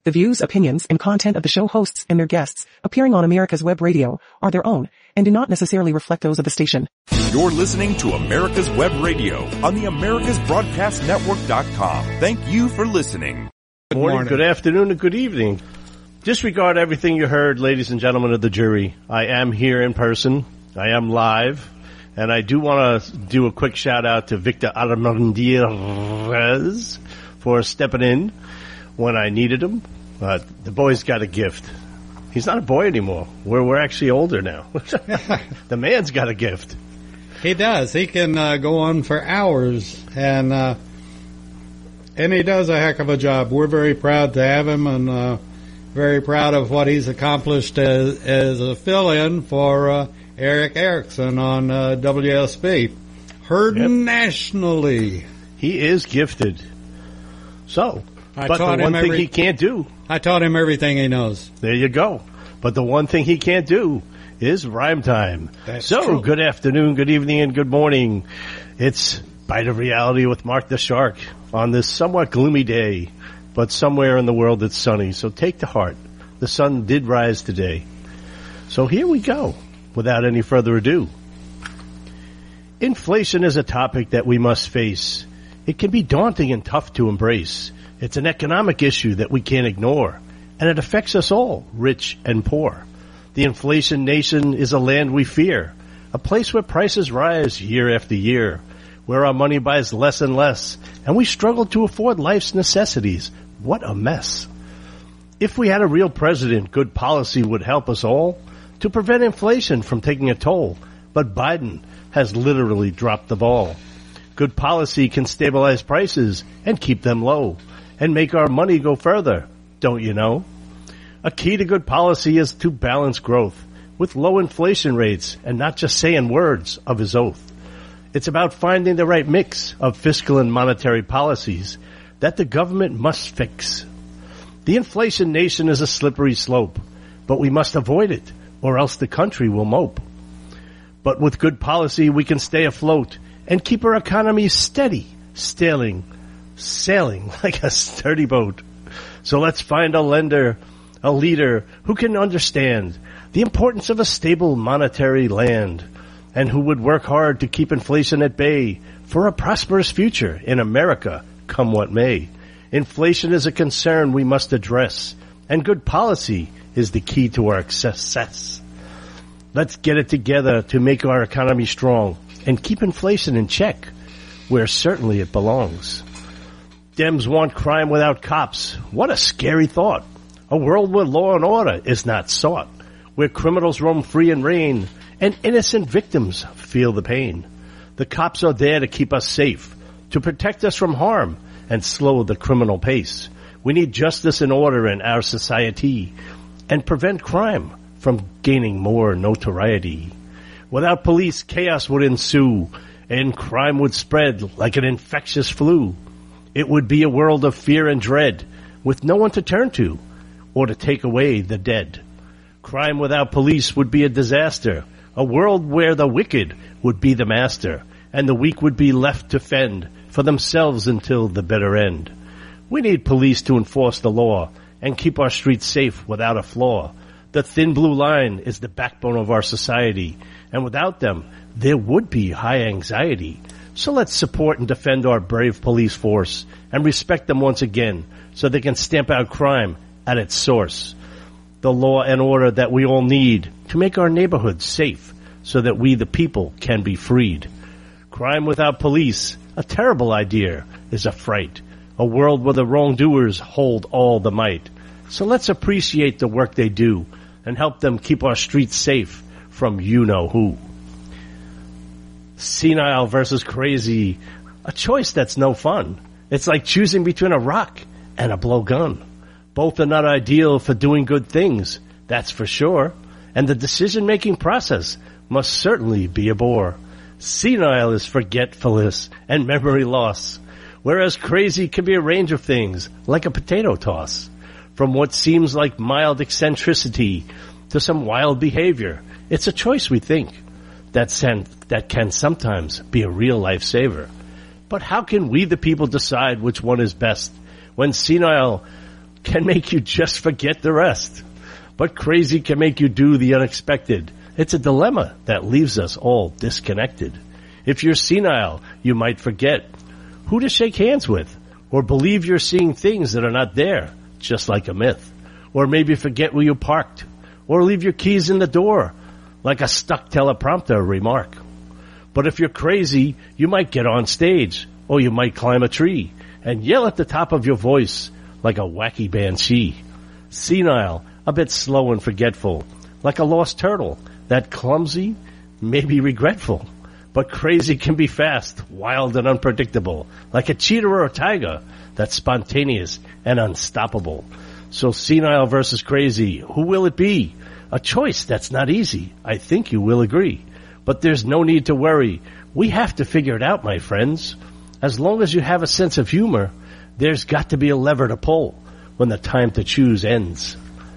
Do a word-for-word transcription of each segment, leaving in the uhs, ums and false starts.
The views, opinions, and content of the show hosts and their guests appearing on America's Web Radio are their own and do not necessarily reflect those of the station. You're listening to America's Web Radio on the Americas Broadcast Network dot com. Thank you for listening. Good morning, good afternoon, and good evening. Disregard everything you heard, ladies and gentlemen of the jury. I am here in person. I am live. And I do want to do a quick shout out to Victor Armendariz for stepping in when I needed him. Uh, the boy's got a gift. He's not a boy anymore. We're, we're actually older now. The man's got a gift. He does. He can uh, go on for hours, and uh, and he does a heck of a job. We're very proud to have him, and uh, very proud of what he's accomplished as, as a fill-in for uh, Eric Erickson on uh, W S B. Heard yep. nationally. He is gifted. So, I but the one thing every, he can't do. I taught him everything he knows. There you go. But the one thing he can't do is rhyme time. That's so, true. Good afternoon, good evening, and good morning. It's Bite of Reality with Mark the Shark on this somewhat gloomy day, but somewhere in the world it's sunny. So take to heart. The sun did rise today. So here we go, without any further ado. Inflation is a topic that we must face. It can be daunting and tough to embrace. It's an economic issue that we can't ignore, and it affects us all, rich and poor. The inflation nation is a land we fear, a place where prices rise year after year, where our money buys less and less, and we struggle to afford life's necessities. What a mess. If we had a real president, good policy would help us all to prevent inflation from taking a toll, but Biden has literally dropped the ball. Good policy can stabilize prices and keep them low and make our money go further, don't you know? A key to good policy is to balance growth with low inflation rates and not just saying words of his oath. It's about finding the right mix of fiscal and monetary policies that the government must fix. The inflation nation is a slippery slope, but we must avoid it or else the country will mope. But with good policy, we can stay afloat and keep our economy steady, sailing, sailing like a sturdy boat. So let's find a lender, a leader who can understand the importance of a stable monetary land and who would work hard to keep inflation at bay for a prosperous future in America, come what may. Inflation is a concern we must address, and good policy is the key to our success. Let's get it together to make our economy strong and keep inflation in check, where certainly it belongs. Dems want crime without cops. What a scary thought. A world where law and order is not sought, where criminals roam free and reign, and innocent victims feel the pain. The cops are there to keep us safe, to protect us from harm, and slow the criminal pace. We need justice and order in our society, and prevent crime from gaining more notoriety. Without police, chaos would ensue, and crime would spread like an infectious flu. It would be a world of fear and dread, with no one to turn to, or to take away the dead. Crime without police would be a disaster, a world where the wicked would be the master, and the weak would be left to fend for themselves until the bitter end. We need police to enforce the law and keep our streets safe without a flaw. The thin blue line is the backbone of our society, and without them, there would be high anxiety. So let's support and defend our brave police force and respect them once again so they can stamp out crime at its source. The law and order that we all need to make our neighborhoods safe so that we, the people, can be freed. Crime without police, a terrible idea, is a fright. A world where the wrongdoers hold all the might. So let's appreciate the work they do and help them keep our streets safe from you-know-who. Senile versus crazy, a choice that's no fun. It's like choosing between a rock and a blowgun. Both are not ideal for doing good things, that's for sure, and the decision-making process must certainly be a bore. Senile is forgetfulness and memory loss, whereas crazy can be a range of things, like a potato toss. From what seems like mild eccentricity to some wild behavior, it's a choice, we think, that, sen- that can sometimes be a real lifesaver. But how can we, the people, decide which one is best when senile can make you just forget the rest. But crazy can make you do the unexpected. It's a dilemma that leaves us all disconnected. If you're senile, you might forget who to shake hands with, or believe you're seeing things that are not there, just like a myth. Or maybe forget where you parked, or leave your keys in the door, like a stuck teleprompter remark. But if you're crazy, you might get on stage, or you might climb a tree, and yell at the top of your voice, like a wacky banshee. Senile, a bit slow and forgetful, like a lost turtle, that clumsy, maybe regretful. But crazy can be fast, wild and unpredictable, like a cheetah or a tiger, that's spontaneous and unstoppable. So senile versus crazy, who will it be? A choice that's not easy, I think you will agree. But there's no need to worry. We have to figure it out, my friends. As long as you have a sense of humor, there's got to be a lever to pull when the time to choose ends.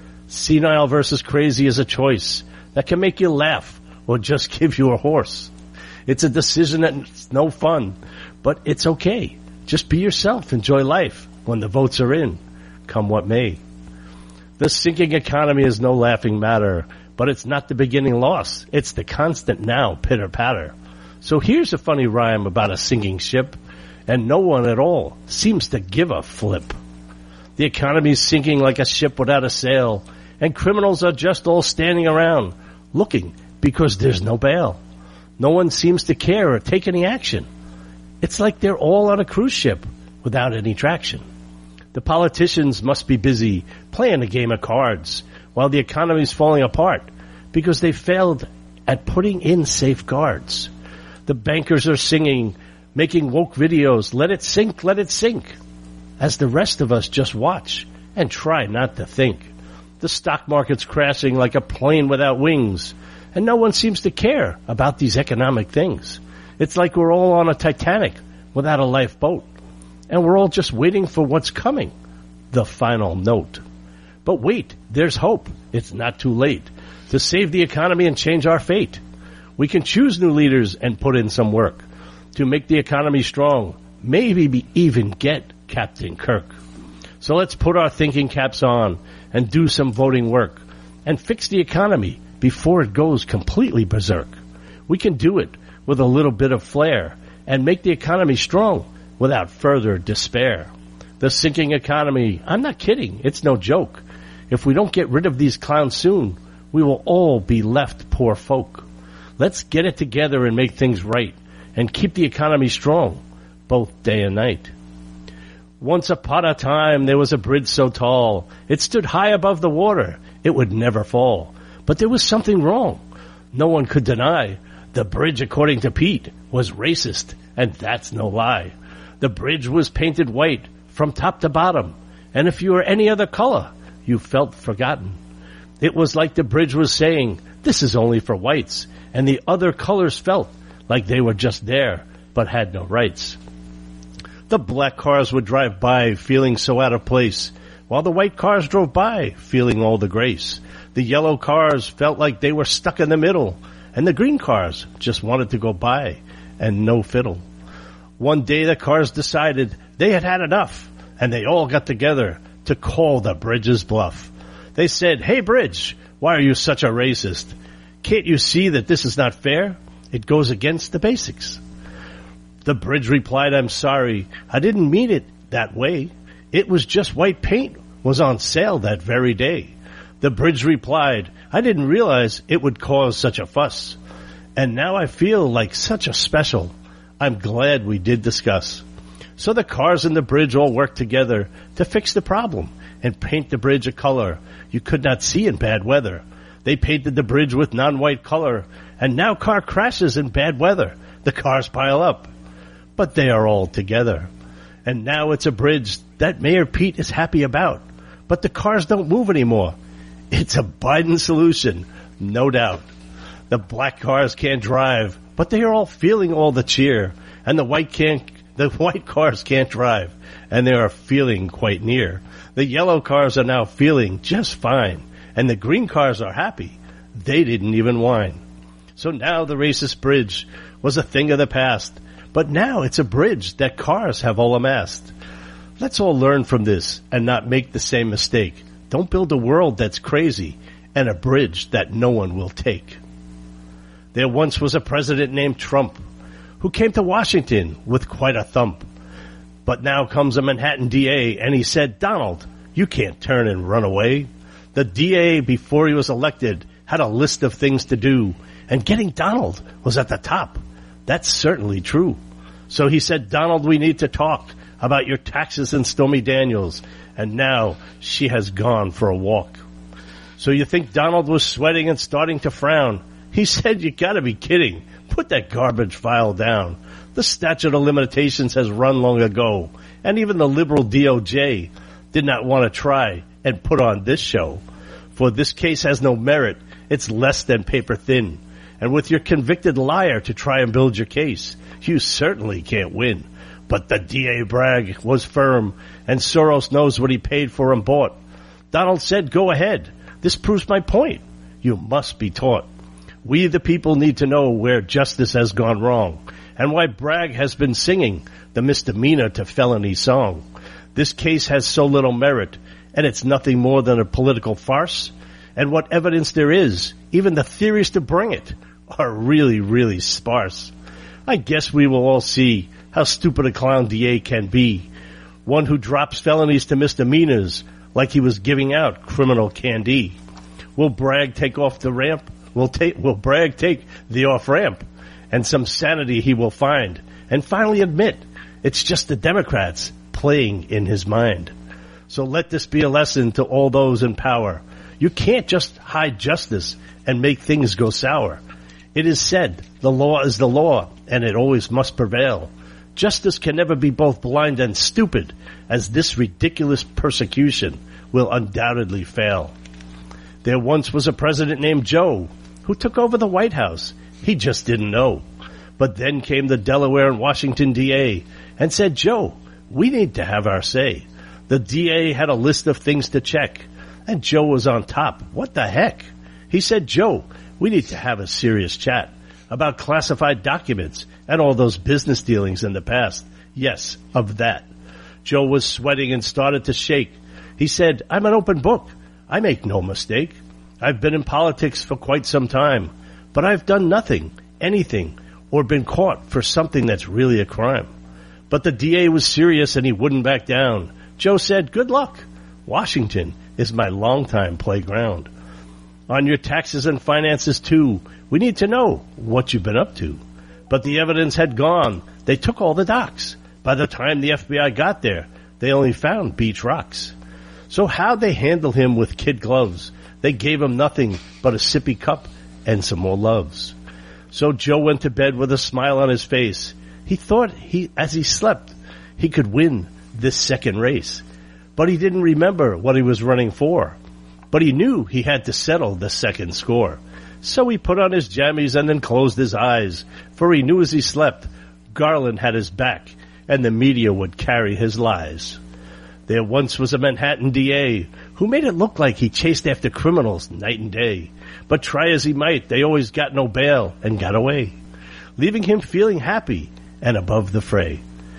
Senile versus crazy is a choice that can make you laugh or just give you a horse. It's a decision that's no fun, but it's okay. Just be yourself. Enjoy life when the votes are in, come what may. The sinking economy is no laughing matter, but it's not the beginning loss. It's the constant now pitter-patter. So here's a funny rhyme about a sinking ship, and no one at all seems to give a flip. The economy's sinking like a ship without a sail, and criminals are just all standing around looking because there's no bail. No one seems to care or take any action. It's like they're all on a cruise ship without any traction. The politicians must be busy playing a game of cards while the economy's falling apart because they failed at putting in safeguards. The bankers are singing, making woke videos, let it sink, let it sink, as the rest of us just watch and try not to think. The stock market's crashing like a plane without wings, and no one seems to care about these economic things. It's like we're all on a Titanic without a lifeboat, and we're all just waiting for what's coming, the final note. But wait, there's hope. It's not too late to save the economy and change our fate. We can choose new leaders and put in some work to make the economy strong, maybe be even get Captain Kirk. So let's put our thinking caps on and do some voting work and fix the economy before it goes completely berserk. We can do it with a little bit of flair and make the economy strong without further despair. The sinking economy, I'm not kidding, it's no joke. If we don't get rid of these clowns soon, we will all be left poor folk. Let's get it together and make things right and keep the economy strong, both day and night. Once upon a time, there was a bridge so tall, it stood high above the water, it would never fall. But there was something wrong. No one could deny. The bridge, according to Pete, was racist, and that's no lie. The bridge was painted white from top to bottom, and if you were any other color, you felt forgotten. It was like the bridge was saying, this is only for whites, and the other colors felt like they were just there, but had no rights. The black cars would drive by feeling so out of place, while the white cars drove by feeling all the grace. The yellow cars felt like they were stuck in the middle, and the green cars just wanted to go by, and no fiddle. One day the cars decided they had had enough, and they all got together to call the bridge's bluff. They said, hey bridge, why are you such a racist? Can't you see that this is not fair? It goes against the basics. The bridge replied, I'm sorry, I didn't mean it that way. It was just white paint was on sale that very day. The bridge replied, I didn't realize it would cause such a fuss. And now I feel like such a special. I'm glad we did discuss. So the cars and the bridge all worked together to fix the problem and paint the bridge a color you could not see in bad weather. They painted the bridge with non-white color, and now car crashes in bad weather. The cars pile up, but they are all together. And now it's a bridge that Mayor Pete is happy about, but the cars don't move anymore. It's a Biden solution, no doubt. The black cars can't drive, but they are all feeling all the cheer, and the white can't, the white cars can't drive, and they are feeling quite near. The yellow cars are now feeling just fine, and the green cars are happy. They didn't even whine. So now the racist bridge was a thing of the past, but now it's a bridge that cars have all amassed. Let's all learn from this and not make the same mistake. Don't build a world that's crazy and a bridge that no one will take. There once was a president named Trump who came to Washington with quite a thump. But now comes a Manhattan D A and he said, Donald, you can't turn and run away. The D A, before he was elected, had a list of things to do, and getting Donald was at the top. That's certainly true. So he said, Donald, we need to talk about your taxes and Stormy Daniels. And now she has gone for a walk. So you think Donald was sweating and starting to frown. He said, you gotta be kidding. Put that garbage file down. The statute of limitations has run long ago. And even the liberal D O J did not want to try and put on this show. For this case has no merit. It's less than paper thin. And with your convicted liar to try and build your case, you certainly can't win. But the D A Bragg was firm, and Soros knows what he paid for and bought. Donald said, go ahead. This proves my point. You must be taught. We the people need to know where justice has gone wrong, and why Bragg has been singing the misdemeanor to felony song. This case has so little merit, and it's nothing more than a political farce. And what evidence there is, even the theories to bring it, are really, really sparse. I guess we will all see how stupid a clown D A can be. One who drops felonies to misdemeanors like he was giving out criminal candy. Will Bragg take off the ramp? Will, take, will Bragg take the off-ramp? And some sanity he will find. And finally admit it's just the Democrats playing in his mind. So let this be a lesson to all those in power. You can't just hide justice and make things go sour. It is said, the law is the law, and it always must prevail. Justice can never be both blind and stupid, as this ridiculous persecution will undoubtedly fail. There once was a president named Joe who took over the White House. He just didn't know. But then came the Delaware and Washington D A and said, Joe, we need to have our say. The D A had a list of things to check, and Joe was on top. What the heck? He said, Joe, we need to have a serious chat about classified documents and all those business dealings in the past. Yes, of that. Joe was sweating and started to shake. He said, I'm an open book. I make no mistake. I've been in politics for quite some time, but I've done nothing, anything, or been caught for something that's really a crime. But the D A was serious and he wouldn't back down. Joe said, good luck. Washington is my longtime playground. On your taxes and finances, too, we need to know what you've been up to. But the evidence had gone. They took all the docs. By the time the F B I got there, they only found beach rocks. So how'd they handle him with kid gloves? They gave him nothing but a sippy cup and some more loves. So Joe went to bed with a smile on his face. He thought he, as he slept, he could win this second race. But he didn't remember what he was running for. But he knew he had to settle the second score. So he put on his jammies and then closed his eyes, for he knew as he slept, Garland had his back, and the media would carry his lies. There once was a Manhattan D A who made it look like he chased after criminals night and day. But try as he might, they always got no bail and got away, leaving him feeling happy and above the fray.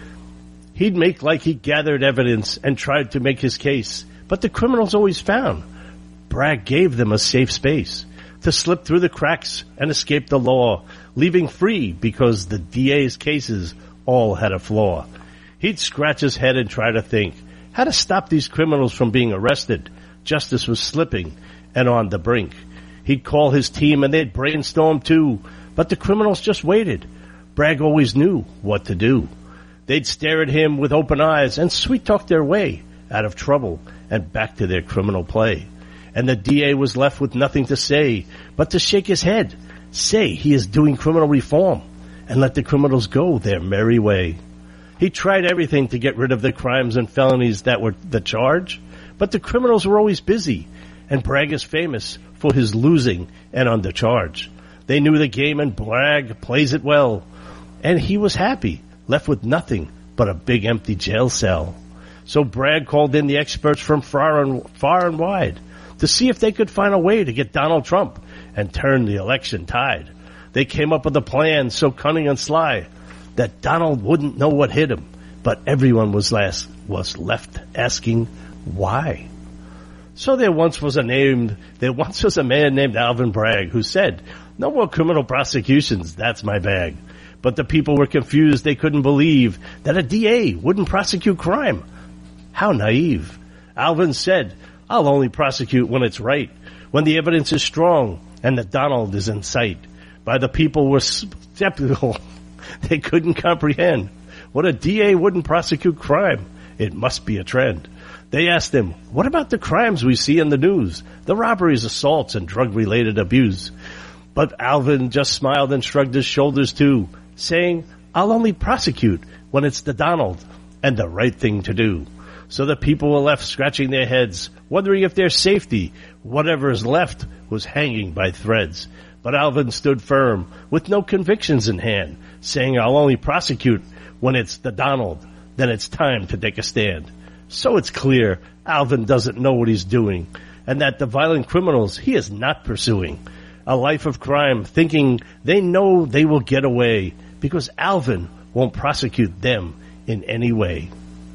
He'd make like he gathered evidence and tried to make his case, but the criminals always found Bragg gave them a safe space to slip through the cracks and escape the law, leaving free because the D A's cases all had a flaw. He'd scratch his head and try to think how to stop these criminals from being arrested. Justice was slipping and on the brink. He'd call his team and they'd brainstorm too, but the criminals just waited. Bragg always knew what to do. They'd stare at him with open eyes and sweet-talk their way out of trouble and back to their criminal play. And the D A was left with nothing to say but to shake his head, say he is doing criminal reform, and let the criminals go their merry way. He tried everything to get rid of the crimes and felonies that were the charge, but the criminals were always busy, and Bragg is famous for his losing and undercharge. They knew the game, and Bragg plays it well, and he was happy, left with nothing but a big empty jail cell. So Bragg called in the experts from far and, far and wide to see if they could find a way to get Donald Trump and turn the election tide. They came up with a plan so cunning and sly that Donald wouldn't know what hit him, but everyone was last was left asking why. So there once was a named, there once was a man named Alvin Bragg who said, "No more criminal prosecutions, that's my bag." But the people were confused. They couldn't believe that a D A wouldn't prosecute crime. How naive. Alvin said, "I'll only prosecute when it's right, when the evidence is strong and that Donald is in sight." By the people were skeptical. They couldn't comprehend what a D A wouldn't prosecute crime. It must be a trend. They asked him, "What about the crimes we see in the news? The robberies, assaults, and drug-related abuse?" But Alvin just smiled and shrugged his shoulders too, saying, "I'll only prosecute when it's the Donald and the right thing to do." So the people were left scratching their heads, wondering if their safety, whatever is left, was hanging by threads. But Alvin stood firm, with no convictions in hand, saying, "I'll only prosecute when it's the Donald, then it's time to take a stand." So it's clear Alvin doesn't know what he's doing, and that the violent criminals he is not pursuing. A life of crime, thinking they know they will get away, because Alvin won't prosecute them in any way.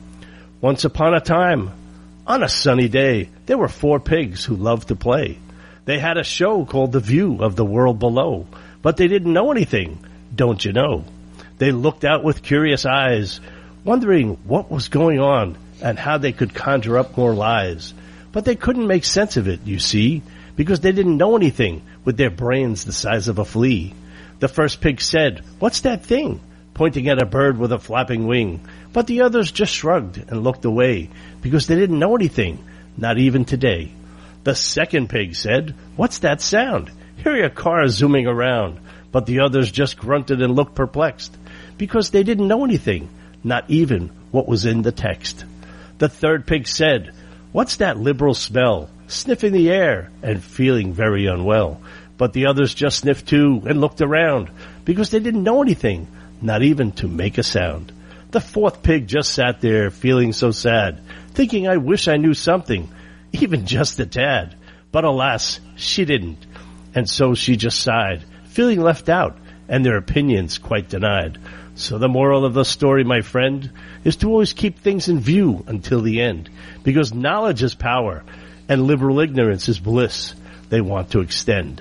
Once upon a time, on a sunny day, there were four pigs who loved to play. They had a show called The View of the World Below, but they didn't know anything, don't you know? They looked out with curious eyes, wondering what was going on and how they could conjure up more lies. But they couldn't make sense of it, you see, because they didn't know anything with their brains the size of a flea. The first pig said, "What's that thing?" pointing at a bird with a flapping wing. But the others just shrugged and looked away, because they didn't know anything, not even today. The second pig said, "What's that sound? Hear a car zooming around." But the others just grunted and looked perplexed, because they didn't know anything, not even what was in the text. The third pig said, "What's that liberal smell?" sniffing the air and feeling very unwell. But the others just sniffed too and looked around, because they didn't know anything, not even to make a sound. The fourth pig just sat there feeling so sad, thinking, "I wish I knew something, even just a tad." But alas, she didn't. And so she just sighed, feeling left out and their opinions quite denied. So the moral of the story, my friend, is to always keep things in view until the end, because knowledge is power and liberal ignorance is bliss they want to extend.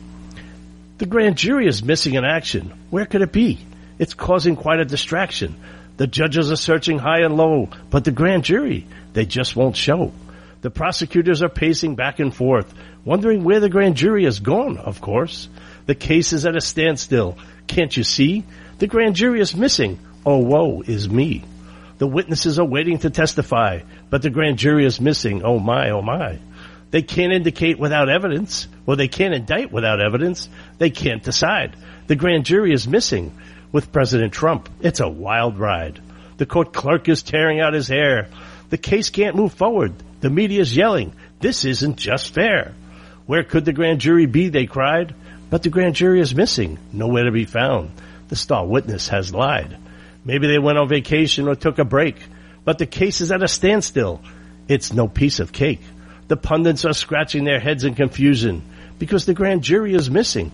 The grand jury is missing in action. Where could it be? It's causing quite a distraction. The judges are searching high and low, but the grand jury, they just won't show. The prosecutors are pacing back and forth, wondering where the grand jury has gone, of course. The case is at a standstill. Can't you see? The grand jury is missing. Oh, woe is me. The witnesses are waiting to testify, but the grand jury is missing. Oh, my, oh, my. They can't indicate without evidence, or they can't indict without evidence. They can't decide. The grand jury is missing. With President Trump, it's a wild ride. The court clerk is tearing out his hair. The case can't move forward. The media is yelling, "This isn't just fair." Where could the grand jury be, they cried. But the grand jury is missing, nowhere to be found. The star witness has lied. Maybe they went on vacation or took a break, but the case is at a standstill. It's no piece of cake. The pundits are scratching their heads in confusion because the grand jury is missing.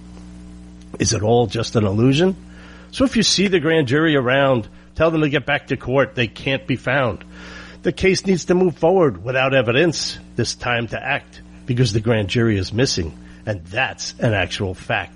Is it all just an illusion? So if you see the grand jury around, tell them to get back to court. They can't be found. The case needs to move forward without evidence. This time to act because the grand jury is missing, and that's an actual fact.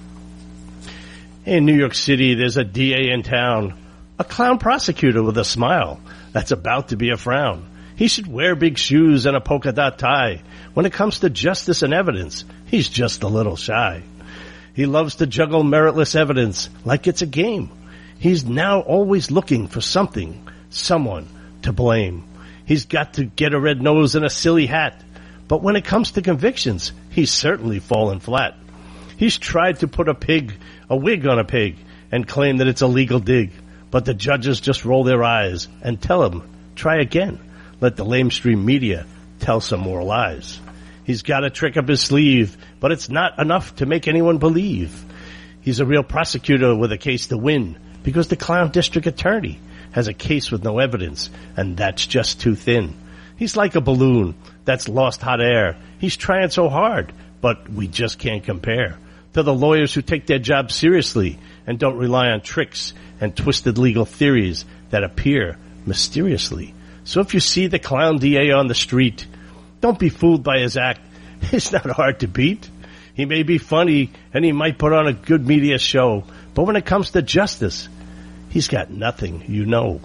In New York City, there's a D A in town, a clown prosecutor with a smile that's about to be a frown. He should wear big shoes and a polka dot tie. When it comes to justice and evidence, he's just a little shy. He loves to juggle meritless evidence like it's a game. He's now always looking for something, someone to blame. He's got to get a red nose and a silly hat. But when it comes to convictions, he's certainly fallen flat. He's tried to put a pig, a wig on a pig, and claim that it's a legal dig. But the judges just roll their eyes and tell him, try again. Let the lamestream media tell some more lies. He's got a trick up his sleeve, but it's not enough to make anyone believe. He's a real prosecutor with a case to win, because the clown district attorney has a case with no evidence, and that's just too thin. He's like a balloon that's lost hot air. He's trying so hard, but we just can't compare to the lawyers who take their job seriously and don't rely on tricks and twisted legal theories that appear mysteriously. So if you see the clown D A on the street, don't be fooled by his act. It's not hard to beat. He may be funny, and he might put on a good media show, but when it comes to justice, he's got nothing, you know.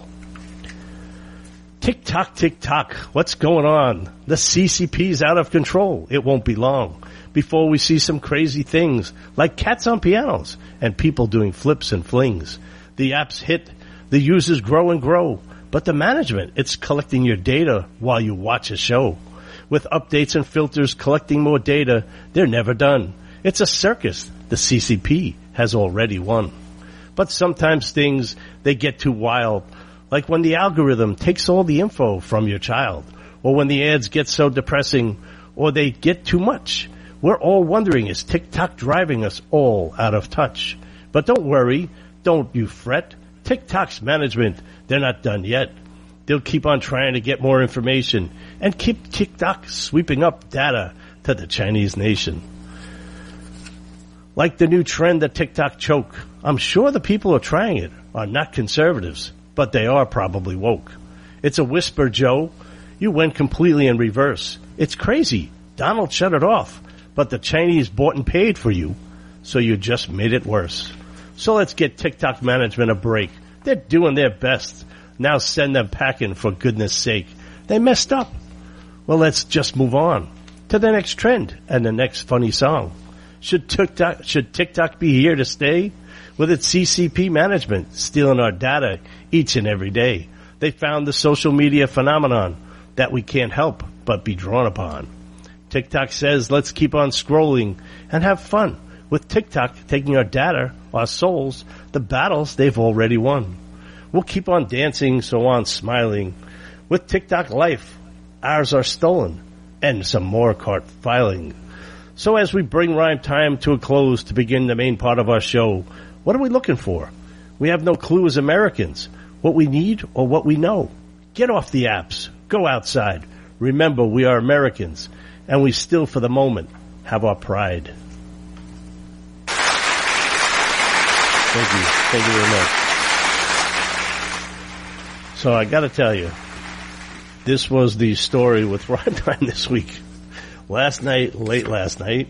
Tick-tock, tick-tock, what's going on? The C C P's out of control. It won't be long before we see some crazy things, like cats on pianos and people doing flips and flings. The apps hit, the users grow and grow, but the management, it's collecting your data while you watch a show. With updates and filters collecting more data, they're never done. It's a circus. The C C P has already won. But sometimes things, they get too wild, like when the algorithm takes all the info from your child, or when the ads get so depressing, or they get too much. We're all wondering, is TikTok driving us all out of touch? But don't worry, don't you fret. TikTok's management, they're not done yet. They'll keep on trying to get more information and keep TikTok sweeping up data to the Chinese nation. Like the new trend that TikTok choke, I'm sure the people who are trying it are not conservatives, but they are probably woke. It's a whisper, Joe. You went completely in reverse. It's crazy. Donald shut it off, but the Chinese bought and paid for you, so you just made it worse. So let's get TikTok management a break. They're doing their best. Now send them packing, for goodness sake. They messed up. Well, let's just move on to the next trend and the next funny song. Should TikTok, should TikTok be here to stay? With its C C P management stealing our data each and every day. They found the social media phenomenon that we can't help but be drawn upon. TikTok says let's keep on scrolling and have fun. With TikTok taking our data, our souls, the battles they've already won. We'll keep on dancing, so on smiling. With TikTok life, ours are stolen, and some more cart filing. So as we bring Rhyme Time to a close to begin the main part of our show, what are we looking for? We have no clue as Americans what we need or what we know. Get off the apps. Go outside. Remember, we are Americans, and we still, for the moment, have our pride. Thank you. Thank you very much. So I got to tell you, this was the story with Rhyme Time this week. Last night, late last night,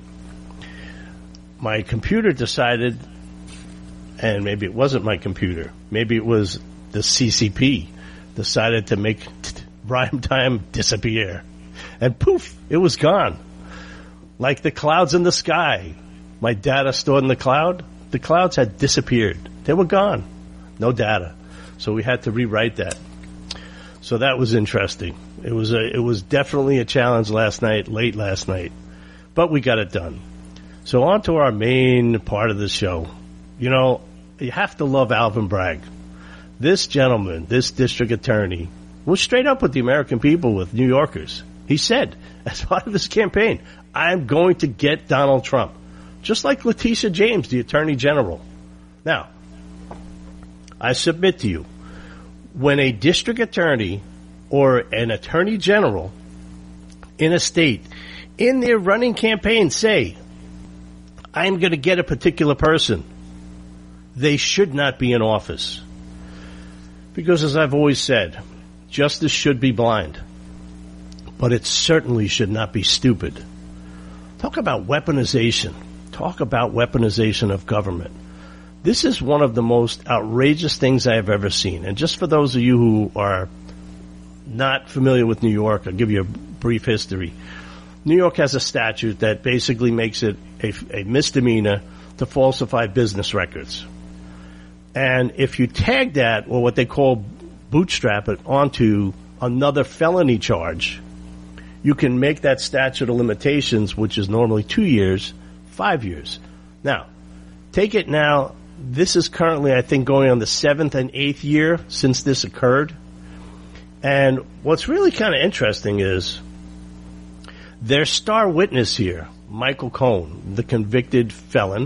my computer decided, and maybe it wasn't my computer, maybe it was the C C P, decided to make t- Rhyme Time disappear. And poof, it was gone. Like the clouds in the sky. My data stored in the cloud, the clouds had disappeared. They were gone. No data. So we had to rewrite that. So that was interesting. It was a, it was definitely a challenge last night, late last night. But we got it done. So on to our main part of the show. You know, you have to love Alvin Bragg. This gentleman, this district attorney, was straight up with the American people, with New Yorkers. He said, as part of this campaign, I'm going to get Donald Trump. Just like Letitia James, the Attorney General. Now, I submit to you, when a district attorney or an attorney general in a state in their running campaign say, I'm going to get a particular person, they should not be in office. Because as I've always said, justice should be blind, but it certainly should not be stupid. Talk about weaponization. Talk about weaponization of government. This is one of the most outrageous things I have ever seen. And just for those of you who are not familiar with New York, I'll give you a brief history. New York has a statute that basically makes it a, a misdemeanor to falsify business records. And if you tag that, or what they call bootstrap it, onto another felony charge, you can make that statute of limitations, which is normally two years, five years. Now, take it now. This is currently, I think, going on the seventh and eighth year since this occurred. And what's really kind of interesting is their star witness here, Michael Cohen, the convicted felon,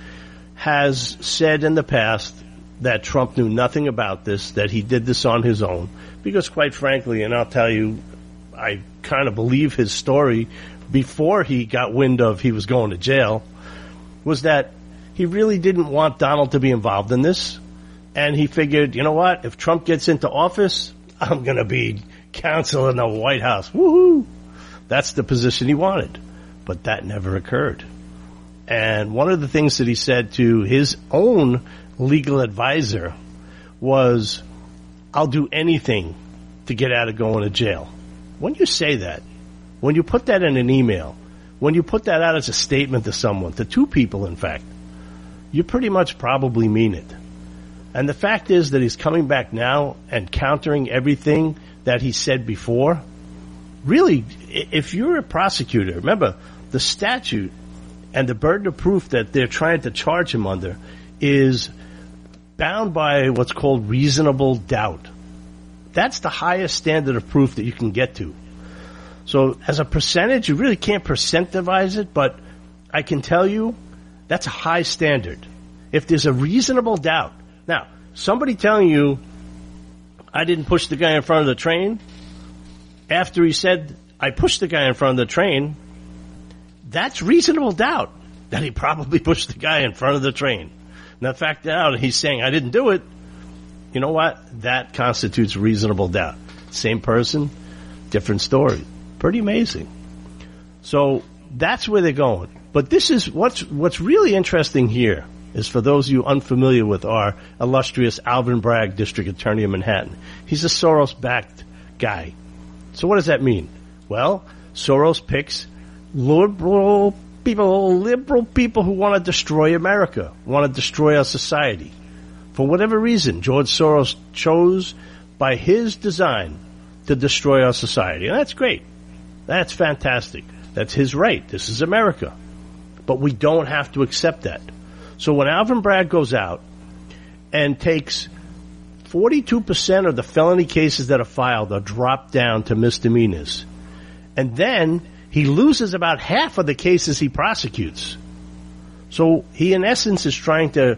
has said in the past that Trump knew nothing about this, that he did this on his own. Because quite frankly, and I'll tell you, I kind of believe his story before he got wind of he was going to jail, was that he really didn't want Donald to be involved in this. And he figured, you know what, if Trump gets into office, I'm going to be counsel in the White House. Woohoo! That's the position he wanted. But that never occurred. And one of the things that he said to his own legal advisor was, I'll do anything to get out of going to jail. When you say that, when you put that in an email, when you put that out as a statement to someone, to two people in fact, you pretty much probably mean it. And the fact is that he's coming back now and countering everything that he said before. Really, if you're a prosecutor, remember, the statute and the burden of proof that they're trying to charge him under is bound by what's called reasonable doubt. That's the highest standard of proof that you can get to. So as a percentage, you really can't percentivize it, but I can tell you that's a high standard. If there's a reasonable doubt. Now, somebody telling you, I didn't push the guy in front of the train, after he said, I pushed the guy in front of the train, that's reasonable doubt that he probably pushed the guy in front of the train. Now, the fact that he's saying, I didn't do it, you know what? That constitutes reasonable doubt. Same person, different story. Pretty amazing. So that's where they're going. But this is what's what's really interesting here is for those of you unfamiliar with our illustrious Alvin Bragg, District Attorney of Manhattan. He's a Soros-backed guy. So what does that mean? Well, Soros picks liberal people, liberal people who want to destroy America, want to destroy our society. For whatever reason, George Soros chose by his design to destroy our society. And that's great. That's fantastic. That's his right. This is America. But we don't have to accept that. So when Alvin Bragg goes out and takes forty-two percent of the felony cases that are filed are dropped down to misdemeanors, and then he loses about half of the cases he prosecutes. So he, in essence, is trying to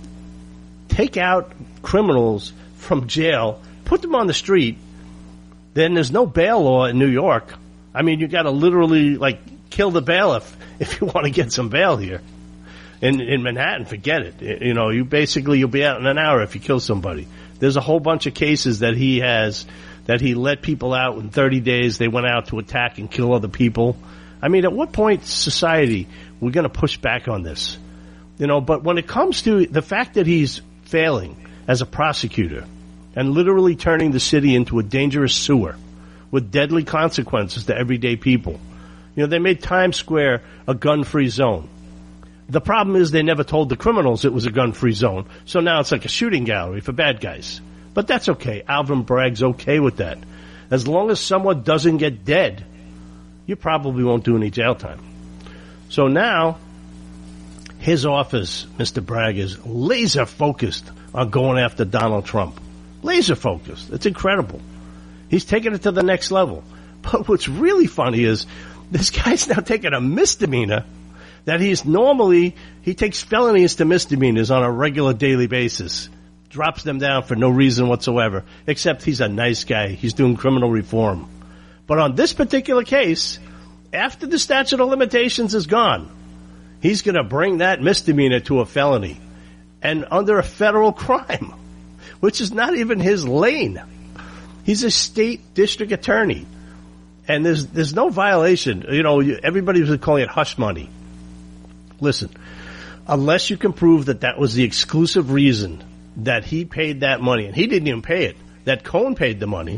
take out criminals from jail, put them on the street. Then there's no bail law in New York. I mean, you got to literally, like, kill the bailiff if you want to get some bail here. In in Manhattan, forget it. You know, you basically, you'll be out in an hour if you kill somebody. There's a whole bunch of cases that he has, that he let people out in thirty days. They went out to attack and kill other people. I mean, at what point, society, we're going to push back on this? You know, but when it comes to the fact that he's failing as a prosecutor and literally turning the city into a dangerous sewer with deadly consequences to everyday people. You know, they made Times Square a gun-free zone. The problem is they never told the criminals it was a gun-free zone, so now it's like a shooting gallery for bad guys. But that's okay. Alvin Bragg's okay with that. As long as someone doesn't get dead, you probably won't do any jail time. So now, his office, Mister Bragg, is laser-focused on going after Donald Trump. Laser-focused. It's incredible. He's taking it to the next level. But what's really funny is this guy's now taking a misdemeanor that he's normally, he takes felonies to misdemeanors on a regular daily basis, drops them down for no reason whatsoever, except he's a nice guy. He's doing criminal reform. But on this particular case, after the statute of limitations is gone, he's going to bring that misdemeanor to a felony and under a federal crime, which is not even his lane. He's a state district attorney. And there's there's no violation. You know, everybody was calling it hush money. Listen, unless you can prove that that was the exclusive reason that he paid that money, and he didn't even pay it, that Cohen paid the money,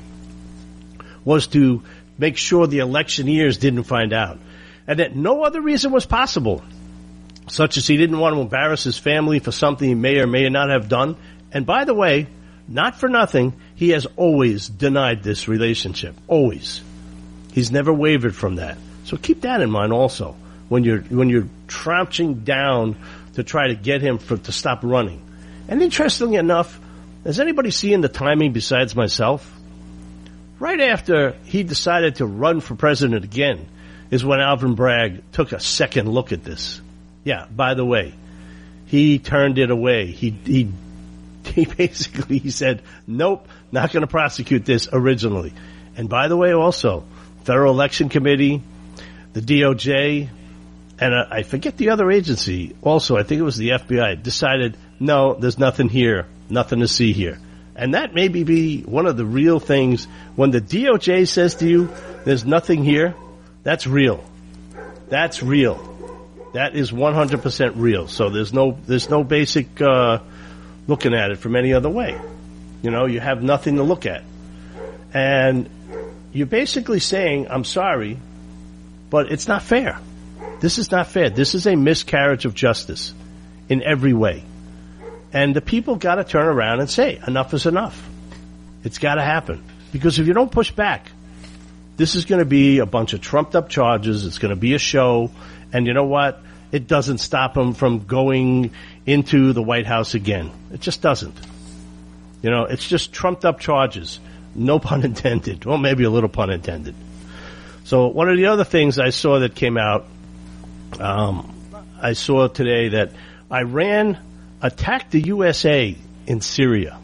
was to make sure the electioneers didn't find out. And that no other reason was possible, such as he didn't want to embarrass his family for something he may or may not have done. And by the way, not for nothing, he has always denied this relationship. Always. He's never wavered from that. So keep that in mind also when you're when you're trouncing down to try to get him for, to stop running. And interestingly enough, has anybody seen the timing besides myself? Right after he decided to run for president again is when Alvin Bragg took a second look at this. Yeah, by the way, he turned it away. He he he basically he said, nope, not going to prosecute this originally. And by the way, also, Federal Election Committee, the D O J, and uh, I forget the other agency, also, I think it was the F B I, decided, no, there's nothing here, nothing to see here. And that may be one of the real things. When the D O J says to you, there's nothing here, that's real. That's real. That is one hundred percent real. So there's no, there's no basic, uh, looking at it from any other way. You know, you have nothing to look at. And you're basically saying, I'm sorry, but it's not fair. This is not fair. This is a miscarriage of justice in every way. And the people got to turn around and say, enough is enough. It's got to happen. Because if you don't push back, this is going to be a bunch of trumped up charges. It's going to be a show. And you know what? It doesn't stop them from going into the White House again. It just doesn't. You know, it's just trumped up charges. No pun intended. Well, maybe a little pun intended. So one of the other things I saw that came out, um, I saw today that Iran attacked the U S A in Syria.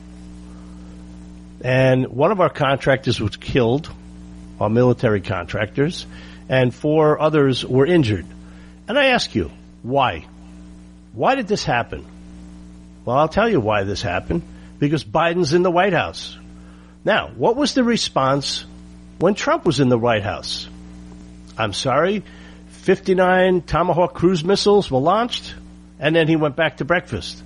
And one of our contractors was killed, our military contractors, and four others were injured. And I ask you, why? Why did this happen? Well, I'll tell you why this happened. Because Biden's in the White House. Now, what was the response when Trump was in the White House? I'm sorry, fifty-nine Tomahawk cruise missiles were launched, and then he went back to breakfast.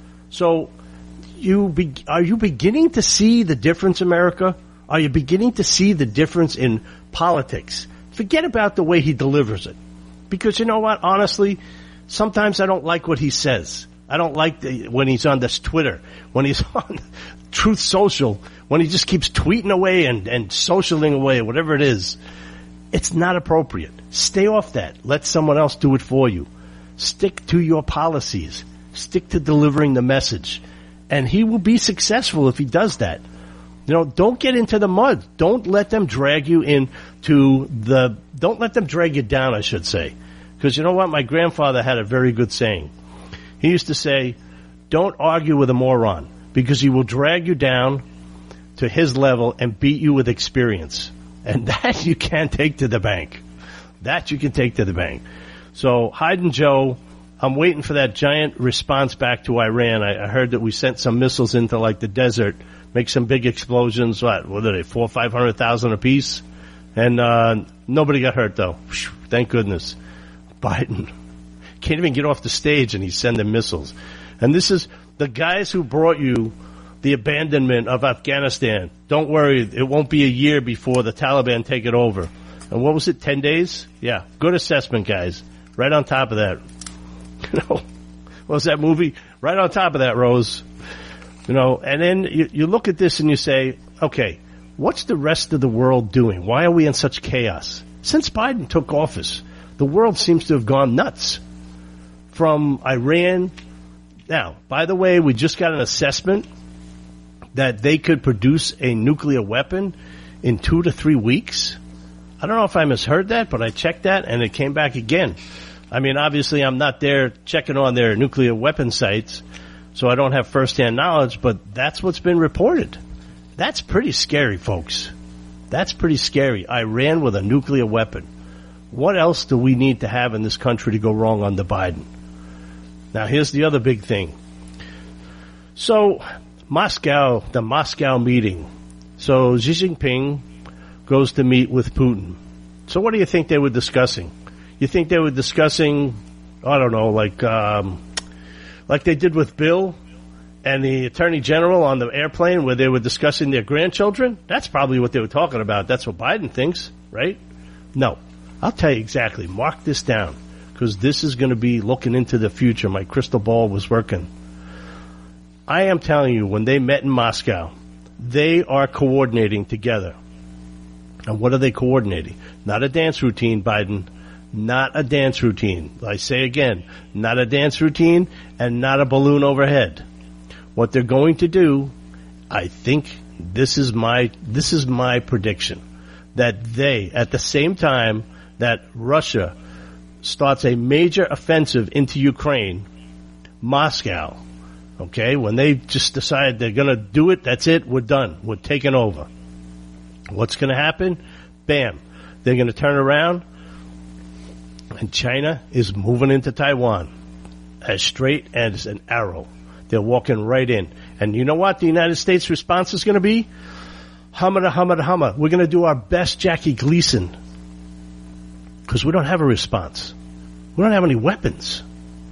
So, you be, are you beginning to see the difference, America? Are you beginning to see the difference in politics? Forget about the way he delivers it. Because you know what? Honestly, sometimes I don't like what he says. I don't like the, when he's on this Twitter, when he's on Truth Social, when he just keeps tweeting away and, and socialing away, whatever it is. It's not appropriate. Stay off that. Let someone else do it for you. Stick to your policies. Stick to delivering the message. And he will be successful if he does that. You know, don't get into the mud. Don't let them drag you into the, don't let them drag you down, I should say. Because you know what? My grandfather had a very good saying. He used to say, don't argue with a moron, because he will drag you down to his level and beat you with experience. And that you can't take to the bank. That you can take to the bank. So, Hyde and Joe, I'm waiting for that giant response back to Iran. I, I heard that we sent some missiles into, like, the desert, make some big explosions. What, what are they, four or five hundred thousand apiece? And uh, nobody got hurt, though. Whew, thank goodness. Biden can't even get off the stage, and he's sending missiles. And this is the guys who brought you the abandonment of Afghanistan. Don't worry, it won't be a year before the Taliban take it over. And what was it, ten days? Yeah, good assessment, guys. Right on top of that. You know, what was that movie? Right on top of that, Rose. You know, and then you, you look at this and you say, okay, what's the rest of the world doing? Why are we in such chaos? Since Biden took office, the world seems to have gone nuts. From Iran. Now, by the way, we just got an assessment that they could produce a nuclear weapon in two to three weeks. I don't know if I misheard that, but I checked that and it came back again. I mean, obviously I'm not there checking on their nuclear weapon sites, so I don't have firsthand knowledge, but that's what's been reported. That's pretty scary, folks. That's pretty scary. Iran with a nuclear weapon. What else do we need to have in this country to go wrong under Biden? Now, here's the other big thing. So, Moscow, the Moscow meeting. So, Xi Jinping goes to meet with Putin. So, what do you think they were discussing? You think they were discussing, I don't know, like um, like they did with Bill and the Attorney General on the airplane where they were discussing their grandchildren? That's probably what they were talking about. That's what Biden thinks, right? No. I'll tell you exactly. Mark this down. Because this is going to be looking into the future. My crystal ball was working. I am telling you, when they met in Moscow, they are coordinating together. And what are they coordinating? Not a dance routine, Biden. Not a dance routine. I say again, not a dance routine and not a balloon overhead. What they're going to do, I think this is my, this is my prediction, that they, at the same time that Russia starts a major offensive into Ukraine, Moscow, okay, when they just decide they're going to do it, that's it, we're done, we're taking over. What's going to happen? Bam. They're going to turn around, and China is moving into Taiwan as straight as an arrow. They're walking right in. And you know what the United States response is going to be? Humma da humma da humma. We're going to do our best Jackie Gleason. Because we don't have a response. We don't have any weapons.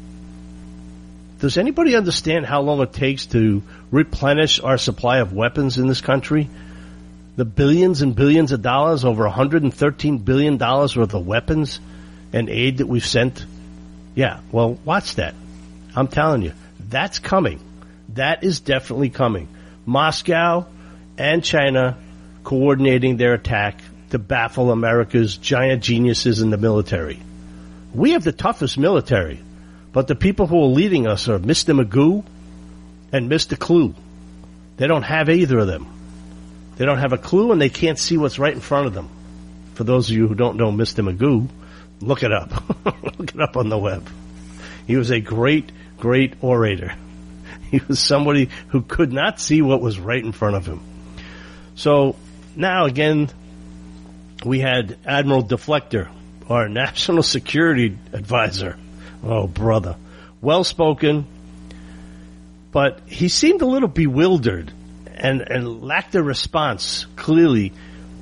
Does anybody understand how long it takes to replenish our supply of weapons in this country? The billions and billions of dollars, over one hundred thirteen billion dollars worth of weapons and aid that we've sent? Yeah, well, watch that. I'm telling you, that's coming. That is definitely coming. Moscow and China coordinating their attack to baffle America's giant geniuses in the military. We have the toughest military, but the people who are leading us are Mister Magoo and Mister Clue. They don't have either of them. They don't have a clue, and they can't see what's right in front of them. For those of you who don't know Mister Magoo, look it up. Look it up on the web. He was a great, great orator. He was somebody who could not see what was right in front of him. So now, again, we had Admiral Deflector, our national security advisor. Oh, brother. Well-spoken, but he seemed a little bewildered and, and lacked a response, clearly,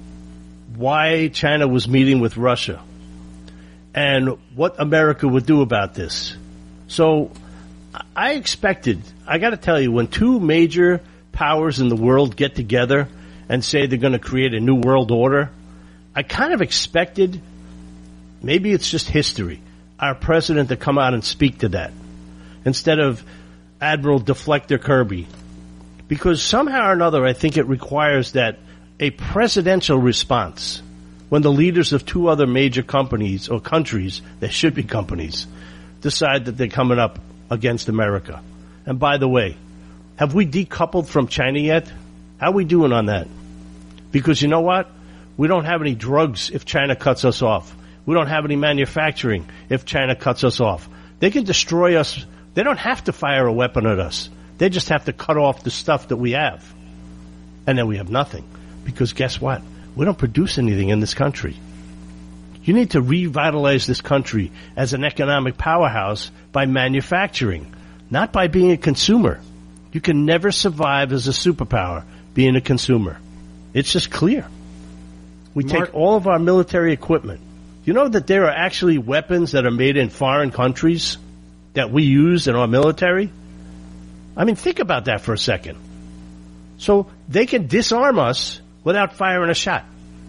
why China was meeting with Russia and what America would do about this. So I expected, I got to tell you, when two major powers in the world get together and say they're going to create a new world order, I kind of expected, maybe it's just history, our president to come out and speak to that instead of Admiral Deflector Kirby. Because somehow or another, I think it requires that a presidential response when the leaders of two other major companies or countries, they should be companies, decide that they're coming up against America. And by the way, have we decoupled from China yet? How are we doing on that? Because you know what? We don't have any drugs if China cuts us off. We don't have any manufacturing if China cuts us off. They can destroy us. They don't have to fire a weapon at us. They just have to cut off the stuff that we have. And then we have nothing. Because guess what? We don't produce anything in this country. You need to revitalize this country as an economic powerhouse by manufacturing, not by being a consumer. You can never survive as a superpower being a consumer. It's just clear. We Mark, take all of our military equipment. You know that there are actually weapons that are made in foreign countries that we use in our military? I mean, think about that for a second. So they can disarm us without firing a shot.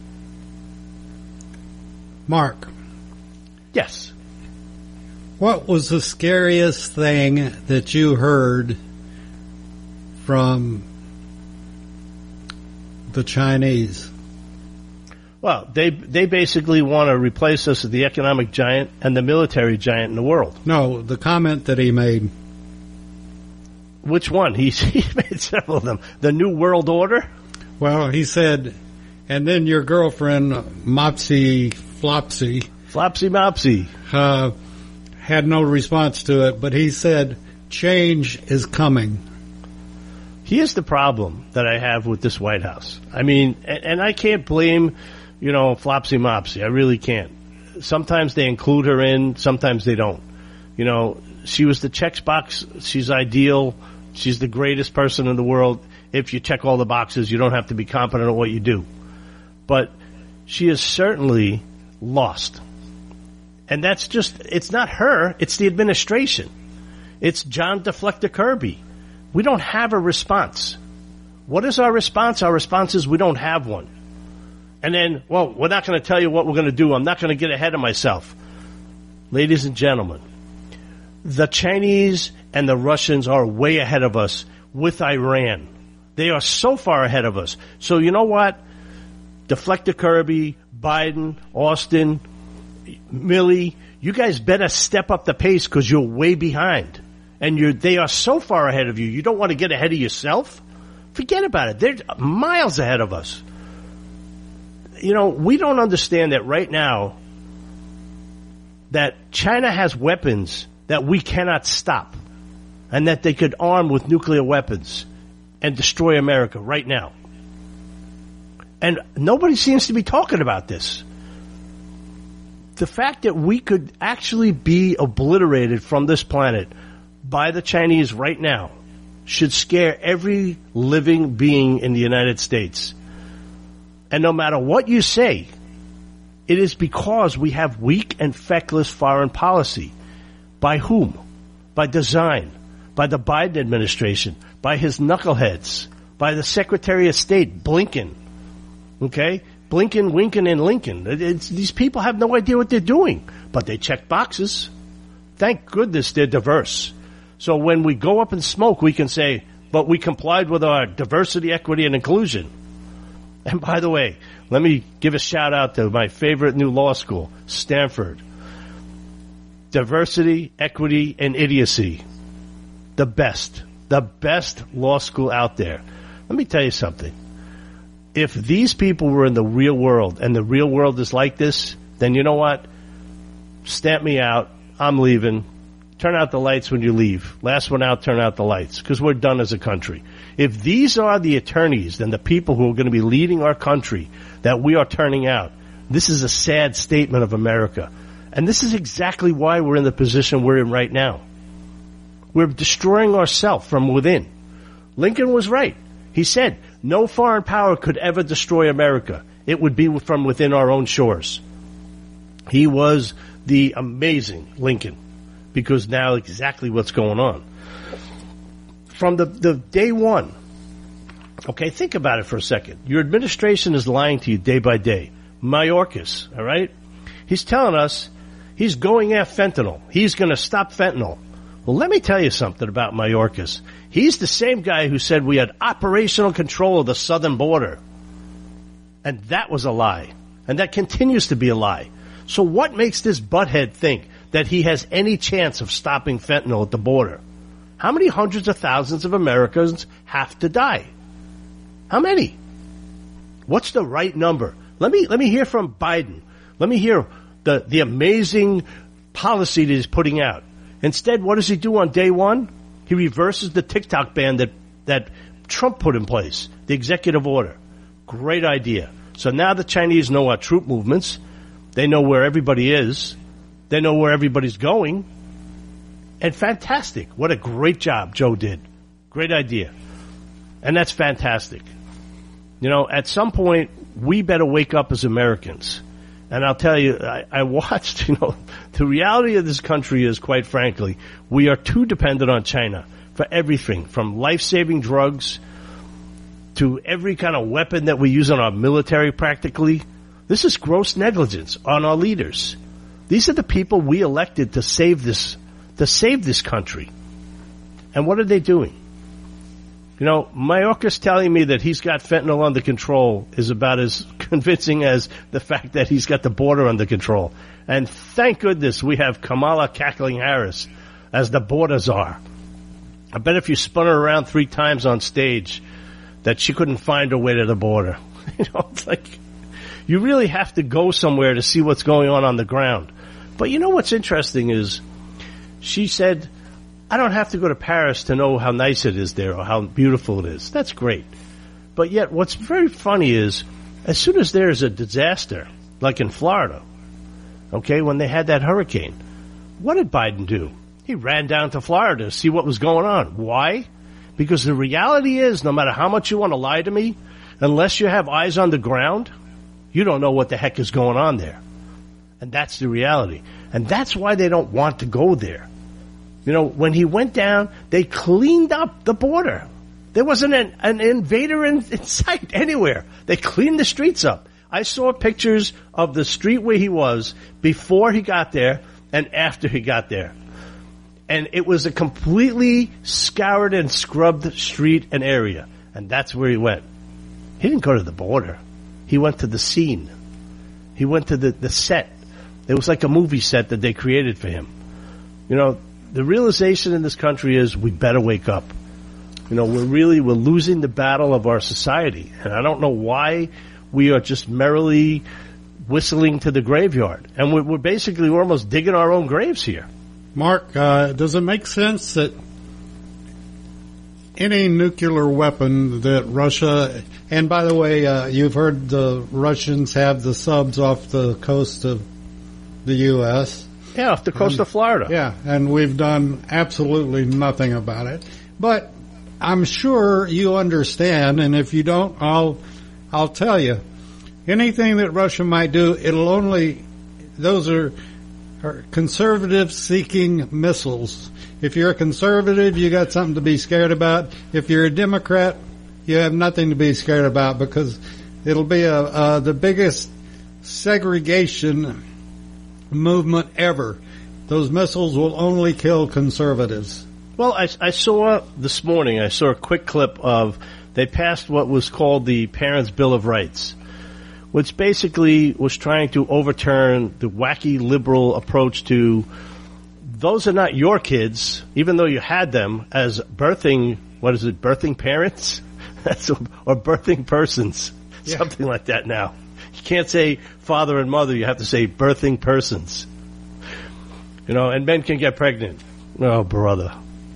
Mark. Yes. What was the scariest thing that you heard from the Chinese? Well, they they basically want to replace us as the economic giant and the military giant in the world. No, the comment that he made. Which one? He, he made several of them. The New World Order? Well, he said, and then your girlfriend, Mopsy Flopsy. Flopsy Mopsy. Uh, had no response to it, but he said, change is coming. Here's the problem that I have with this White House. I mean, and, and I can't blame, you know, Flopsy Mopsy. I really can't. Sometimes they include her in, sometimes they don't. You know, she was the checks box. She's ideal. She's the greatest person in the world. If you check all the boxes, you don't have to be competent at what you do. But she is certainly lost. And that's just, it's not her, it's the administration. It's John Deflector Kirby. We don't have a response. What is our response? Our response is we don't have one. And then, well, we're not going to tell you what we're going to do. I'm not going to get ahead of myself. Ladies and gentlemen, the Chinese and the Russians are way ahead of us with Iran. They are so far ahead of us. So you know what? Deflector Kirby, Biden, Austin, Milley, you guys better step up the pace because you're way behind. And you're, they are so far ahead of you, you don't want to get ahead of yourself? Forget about it. They're miles ahead of us. You know, we don't understand that right now that China has weapons that we cannot stop and that they could arm with nuclear weapons and destroy America right now. And nobody seems to be talking about this. The fact that we could actually be obliterated from this planet by the Chinese right now should scare every living being in the United States. And no matter what you say, it is because we have weak and feckless foreign policy. By whom? By design. By the Biden administration. By his knuckleheads. By the Secretary of State, Blinken. Okay? Blinken, Winken, and Lincoln. It's, these people have no idea what they're doing. But they check boxes. Thank goodness they're diverse. So when we go up in smoke, we can say, but we complied with our diversity, equity, and inclusion. And by the way, let me give a shout out to my favorite new law school, Stanford. Diversity, equity, and idiocy. The best. The best law school out there. Let me tell you something. If these people were in the real world, and the real world is like this, then you know what? Stamp me out. I'm leaving. Turn out the lights when you leave. Last one out, turn out the lights, because we're done as a country. If these are the attorneys and the people who are going to be leading our country that we are turning out, this is a sad statement of America. And this is exactly why we're in the position we're in right now. We're destroying ourselves from within. Lincoln was right. He said, no foreign power could ever destroy America. It would be from within our own shores. He was the amazing Lincoln, because now exactly what's going on. From the, the day one, okay, think about it for a second. Your administration is lying to you day by day. Mayorkas, all right? He's telling us he's going after fentanyl. He's going to stop fentanyl. Well, let me tell you something about Mayorkas. He's the same guy who said we had operational control of the southern border. And that was a lie. And that continues to be a lie. So what makes this butthead think that he has any chance of stopping fentanyl at the border? How many hundreds of thousands of Americans have to die? How many? What's the right number? Let me let me hear from Biden. Let me hear the, the amazing policy that he's putting out. Instead, what does he do on day one? He reverses the TikTok ban that, that Trump put in place, the executive order. Great idea. So now the Chinese know our troop movements. They know where everybody is. They know where everybody's going. And fantastic. What a great job Joe did. Great idea. And that's fantastic. You know, at some point, we better wake up as Americans. And I'll tell you, I, I watched, you know, the reality of this country is, quite frankly, we are too dependent on China for everything, from life-saving drugs to every kind of weapon that we use in our military practically. This is gross negligence on our leaders. These are the people we elected to save this, to save this country. And what are they doing? You know, Mayorkas telling me that he's got fentanyl under control is about as convincing as the fact that he's got the border under control. And thank goodness we have Kamala Cackling Harris as the border czar. I bet if you spun her around three times on stage that she couldn't find her way to the border. You know, it's like you really have to go somewhere to see what's going on on the ground. But you know what's interesting is she said, I don't have to go to Paris to know how nice it is there or how beautiful it is. That's great. But yet what's very funny is as soon as there's a disaster, like in Florida, okay, when they had that hurricane, what did Biden do? He ran down to Florida to see what was going on. Why? Because the reality is, no matter how much you want to lie to me, unless you have eyes on the ground, you don't know what the heck is going on there. And that's the reality. And that's why they don't want to go there. You know, when he went down, they cleaned up the border. There wasn't an, an invader in, in sight anywhere. They cleaned the streets up. I saw pictures of the street where he was before he got there and after he got there. And it was a completely scoured and scrubbed street and area. And that's where he went. He didn't go to the border. He went to the scene. He went to the, the set. It was like a movie set that they created for him. You know, the realization in this country is we better wake up. You know, we're really, we're losing the battle of our society. And I don't know why we are just merrily whistling to the graveyard. And we're, we're basically, we're almost digging our own graves here. Mark, uh, does it make sense that any nuclear weapon that Russia, and by the way, uh, you've heard the Russians have the subs off the coast of the U S, Yeah, off the coast and, of Florida. Yeah, and we've done absolutely nothing about it. But I'm sure you understand, and if you don't, I'll I'll tell you. Anything that Russia might do, it'll only, those are, are conservative-seeking missiles. If you're a conservative, you got something to be scared about. If you're a Democrat, you have nothing to be scared about, because it'll be a, uh, the biggest segregation movement ever. Those missiles will only kill conservatives. Well, I, I saw this morning, I saw a quick clip of, they passed what was called the Parents' Bill of Rights, which basically was trying to overturn the wacky liberal approach to those are not your kids, even though you had them as birthing, what is it, birthing parents? That's or birthing persons, yeah. Something like that now. You can't say father and mother, you have to say birthing persons. You know, and men can get pregnant. Oh, brother.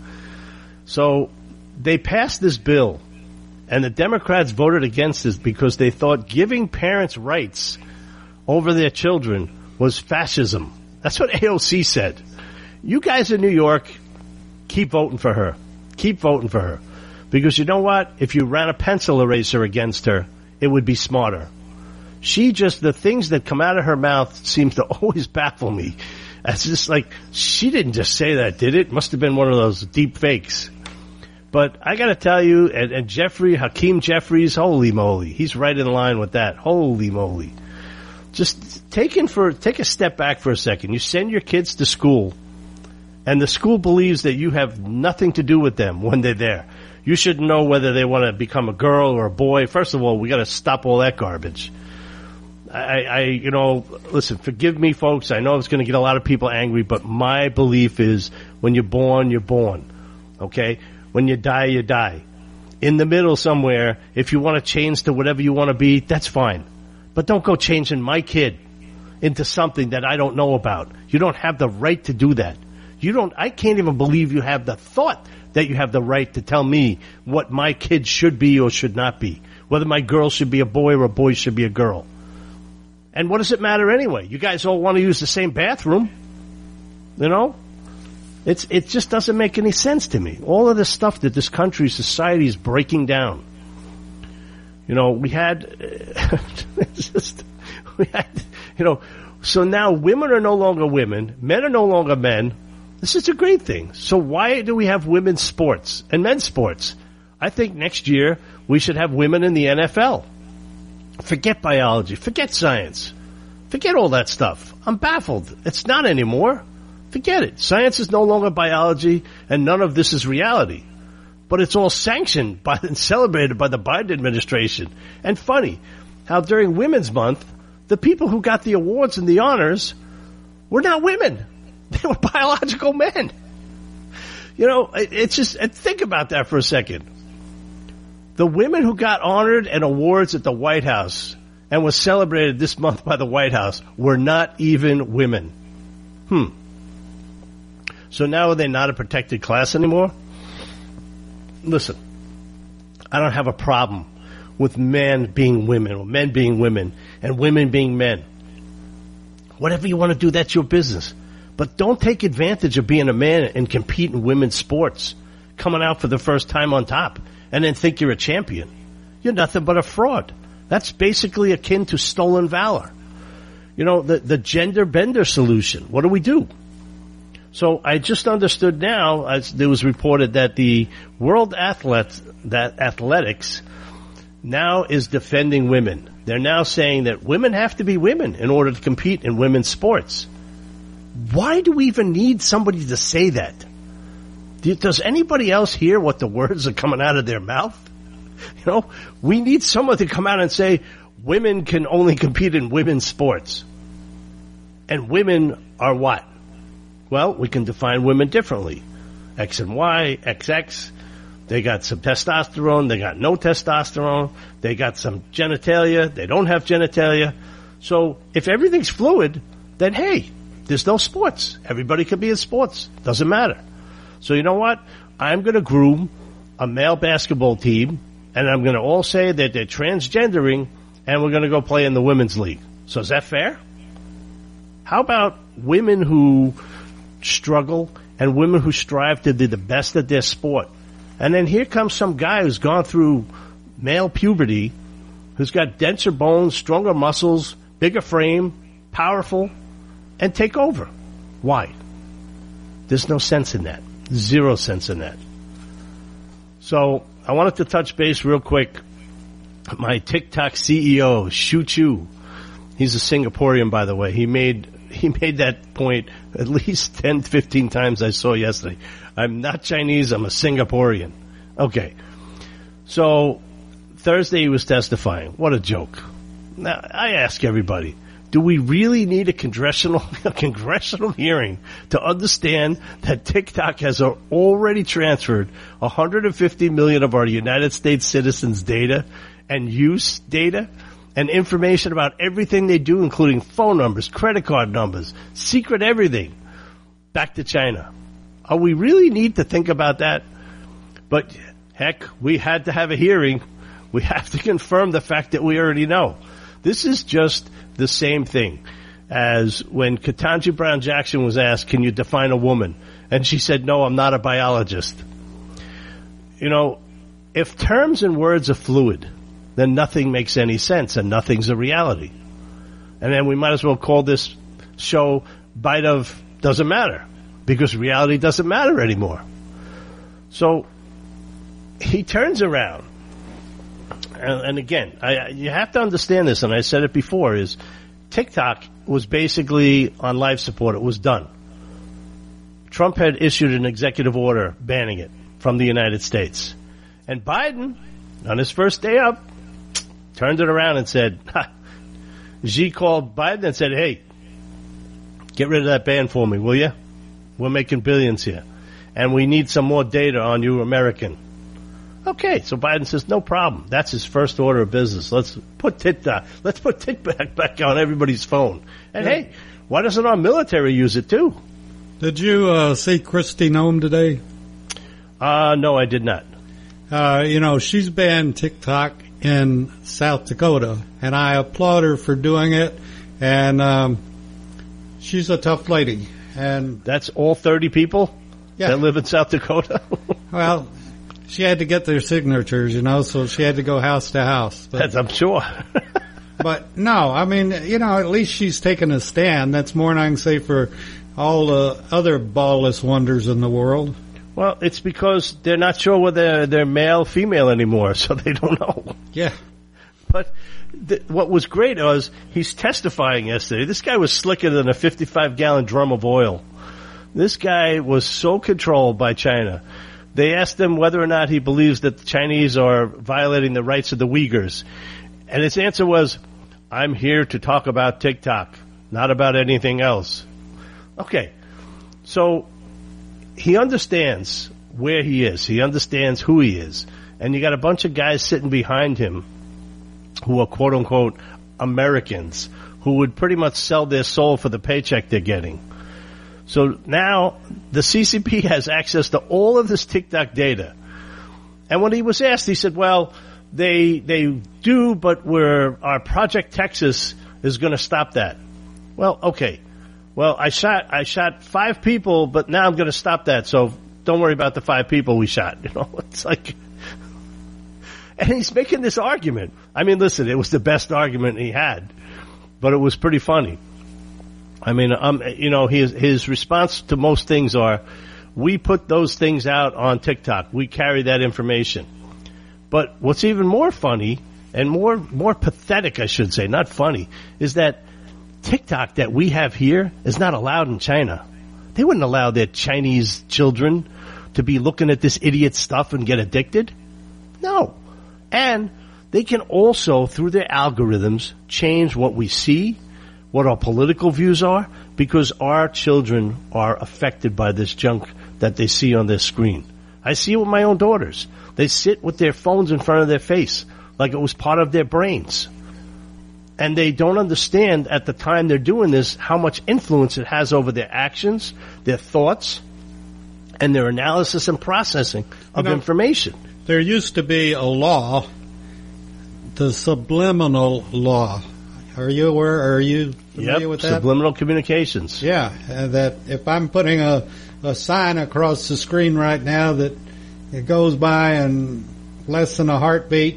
So they passed this bill, and the Democrats voted against this because they thought giving parents rights over their children was fascism. That's what A O C said. You guys in New York, keep voting for her. Keep voting for her. Because you know what? If you ran a pencil eraser against her, it would be smarter. She just, the things that come out of her mouth seems to always baffle me. It's just like, she didn't just say that, did it? Must have been one of those deep fakes. But I got to tell you, and, and Jeffrey, Hakeem Jeffries, holy moly, he's right in line with that. Holy moly. Just take in for, take a step back for a second. You send your kids to school, and the school believes that you have nothing to do with them when they're there. You should know whether they want to become a girl or a boy. First of all, we got to stop all that garbage. I, I, you know, listen, forgive me, folks. I know it's going to get a lot of people angry, but my belief is when you're born, you're born. Okay? When you die, you die. In the middle somewhere, if you want to change to whatever you want to be, that's fine. But don't go changing my kid into something that I don't know about. You don't have the right to do that. You don't, I can't even believe you have the thought that you have the right to tell me what my kid should be or should not be. Whether my girl should be a boy or a boy should be a girl. And what does it matter anyway? You guys all want to use the same bathroom. You know? It's, it just doesn't make any sense to me. All of this stuff that this country's society is breaking down. You know, we had, it's just, we had, you know, so now women are no longer women, men are no longer men. This is a great thing. So why do we have women's sports and men's sports? I think next year we should have women in the N F L. Forget biology. Forget science. Forget all that stuff. I'm baffled. It's not anymore. Forget it. Science is no longer biology, and none of this is reality. But it's all sanctioned by and celebrated by the Biden administration. And funny how during Women's Month, the people who got the awards and the honors were not women. They were biological men. You know, it, it's just, think about that for a second. The women who got honored and awards at the White House and was celebrated this month by the White House were not even women. Hmm. So now are they not a protected class anymore? Listen, I don't have a problem with men being women or men being women and women being men. Whatever you want to do, that's your business. But don't take advantage of being a man and compete in women's sports, coming out for the first time on top, and then think you're a champion. You're nothing but a fraud. That's basically akin to stolen valor. You know, the, the gender bender solution. What do we do? So I just understood now, as there was reported that the World Athlete, that Athletics now is defending women. They're now saying that women have to be women in order to compete in women's sports. Why do we even need somebody to say that? Does anybody else hear what the words are coming out of their mouth? You know, we need someone to come out and say women can only compete in women's sports. And women are what? Well, we can define women differently. X and Y, X X. They got some testosterone. They got no testosterone. They got some genitalia. They don't have genitalia. So if everything's fluid, then hey, there's no sports. Everybody can be in sports. Doesn't matter. So you know what? I'm going to groom a male basketball team, and I'm going to all say that they're transgendering, and we're going to go play in the women's league. So is that fair? How about women who struggle and women who strive to be the best at their sport? And then here comes some guy who's gone through male puberty, who's got denser bones, stronger muscles, bigger frame, powerful, and take over. Why? There's no sense in that. Zero sense in that. So I wanted to touch base real quick. My TikTok C E O, Shu Chu, he's a Singaporean, by the way. He made he made that point at least ten, fifteen times I saw yesterday. I'm not Chinese, I'm a Singaporean. Okay. So Thursday he was testifying. What a joke. Now, I ask everybody, do we really need a congressional a congressional hearing to understand that TikTok has already transferred one hundred fifty million of our United States citizens' data and use data and information about everything they do, including phone numbers, credit card numbers, secret everything, back to China? Oh, we really need to think about that. But heck, we had to have a hearing. We have to confirm the fact that we already know. This is just the same thing as when Ketanji Brown Jackson was asked, can you define a woman? And she said, no, I'm not a biologist. You know, if terms and words are fluid, then nothing makes any sense and nothing's a reality. And then we might as well call this show Bite of Doesn't Matter, because reality doesn't matter anymore. So he turns around. And, and again, I, you have to understand this, and I said it before, is TikTok was basically on life support. It was done. Trump had issued an executive order banning it from the United States. And Biden, on his first day up, turned it around and said, ha. Xi called Biden and said, hey, get rid of that ban for me, will you? We're making billions here. And we need some more data on you, American. Okay, so Biden says, no problem. That's his first order of business. Let's put TikTok, let's put TikTok back on everybody's phone. And yeah. Hey, why doesn't our military use it too? Did you uh, see Kristi Noem today? Uh, no, I did not. Uh, you know, she's banned TikTok in South Dakota, and I applaud her for doing it. And um, she's a tough lady. And that's all thirty people yeah. that live in South Dakota? Well, she had to get their signatures, you know, so she had to go house to house. But, That's, I'm sure. But no, I mean, you know, at least she's taken a stand. That's more than I can say for all the other ballless wonders in the world. Well, it's because they're not sure whether they're male, female anymore, so they don't know. Yeah. But th- what was great was he's testifying yesterday. This guy was slicker than a fifty-five gallon drum of oil. This guy was so controlled by China. They asked him whether or not he believes that the Chinese are violating the rights of the Uyghurs. And his answer was, I'm here to talk about TikTok, not about anything else. Okay. So he understands where he is. He understands who he is. And you got a bunch of guys sitting behind him who are quote unquote Americans who would pretty much sell their soul for the paycheck they're getting. So now the C C P has access to all of this TikTok data. And when he was asked, he said, well, they they do, but we're, our Project Texas is going to stop that. Well, okay. Well, I shot I shot five people, but now I'm going to stop that. So don't worry about the five people we shot. You know, it's like, and he's making this argument. I mean, listen, it was the best argument he had, but it was pretty funny. I mean, um, you know, his his response to most things are, we put those things out on TikTok. We carry that information. But what's even more funny and more more pathetic, I should say, not funny, is that TikTok that we have here is not allowed in China. They wouldn't allow their Chinese children to be looking at this idiot stuff and get addicted. No. And they can also, through their algorithms, change what we see, what our political views are, because our children are affected by this junk that they see on their screen. I see it with my own daughters. They sit with their phones in front of their face like it was part of their brains. And they don't understand at the time they're doing this how much influence it has over their actions, their thoughts, and their analysis and processing of you know, information. There used to be a law, the subliminal law. Are you aware? Are you familiar yep, with that? Subliminal communications. Yeah, uh, that if I'm putting a, a sign across the screen right now that it goes by in less than a heartbeat.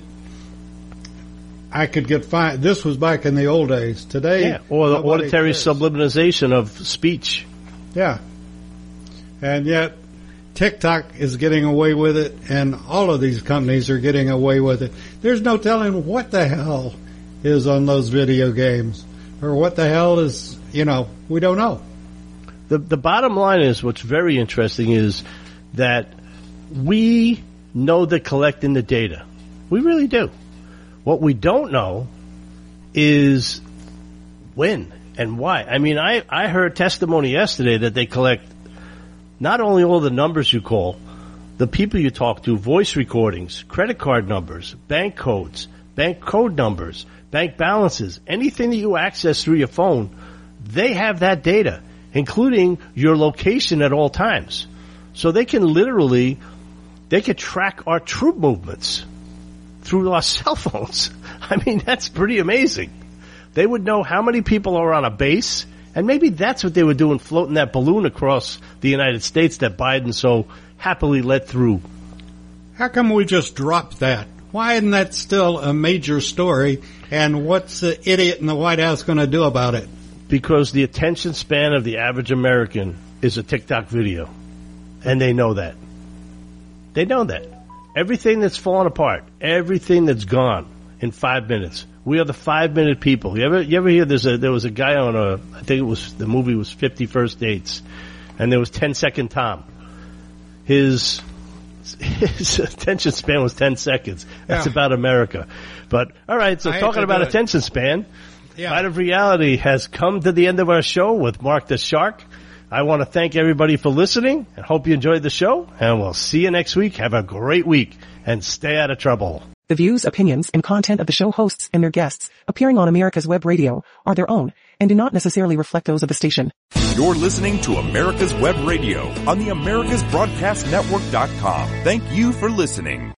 I could get fined. This was back in the old days. Today, yeah, or the auditory cares. sublimination of speech. Yeah. And yet, TikTok is getting away with it, and all of these companies are getting away with it. There's no telling what the hell is on those video games, or what the hell is, you know, we don't know. The the bottom line is, what's very interesting is that we know they're collecting the data. We really do. What we don't know is when and why. I mean, I, I heard testimony yesterday that they collect not only all the numbers you call, the people you talk to, voice recordings, credit card numbers, bank codes, bank code numbers, bank balances, anything that you access through your phone, they have that data, including your location at all times. So they can literally, they could track our troop movements through our cell phones. I mean, that's pretty amazing. They would know how many people are on a base, and maybe that's what they were doing, floating that balloon across the United States that Biden so happily let through. How come we just dropped that? Why isn't that still a major story, and what's the idiot in the White House going to do about it? Because the attention span of the average American is a TikTok video, and they know that. They know that. Everything that's fallen apart, everything that's gone in five minutes. We are the five-minute people. You ever, you ever hear there's a, there was a guy on a, I think it was, the movie was fifty First Dates, and there was ten-second Tom. His, his attention span was ten seconds. That's yeah. about America. But, all right, so I talking about it. attention span, yeah. Light of Reality has come to the end of our show with Mark the Shark. I want to thank everybody for listening and hope you enjoyed the show, and we'll see you next week. Have a great week and stay out of trouble. The views, opinions, and content of the show hosts and their guests appearing on America's Web Radio are their own and do not necessarily reflect those of the station. You're listening to America's Web Radio on the Americas Broadcast Network dot com. Thank you for listening.